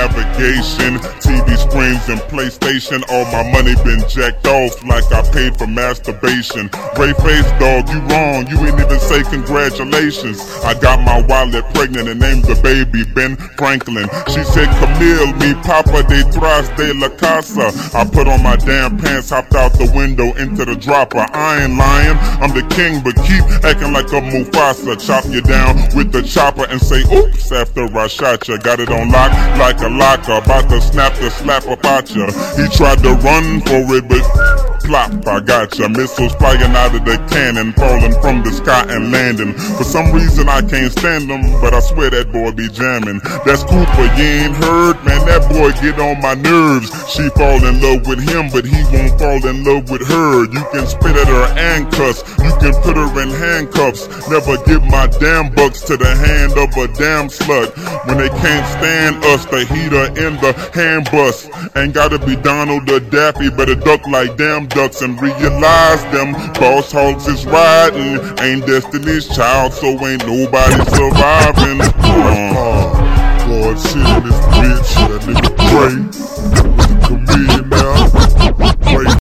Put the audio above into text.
navigation, TV screens and PlayStation. All my money been jacked off like I paid for masturbation. Gray face dog, you wrong, you ain't even say congratulations. I got my wallet pregnant and named the baby Ben Franklin. She said Camille, mi papa detrás de la casa. I put on my damn pants, hopped out the window into the dropper. I ain't lying, I'm the king, but keep acting like a Mufasa. Chop you down with the chopper and say oops after I shot ya. Got it on lock like a locker, about to snap the slap about ya. He tried to run for it, but plop, I got ya. Missiles flying out of the cannon, falling from the sky and landing. For some reason I can't stand them, but I swear that boy be jamming. That's Cooper, you ain't heard? Man, that boy get on my nerves. She fall in love with him, but he won't fall in love with her. You can spit at her and cuss, you can put her in handcuffs. Never give my damn bucks to the hand of a damn slut. When they can't stand us, the heater in the hand bus. Ain't gotta be Donald or Daffy, better duck like damn ducks and realize them boss hogs is riding. Ain't Destiny's Child, so ain't nobody surviving. God send this bitch, that nigga pray.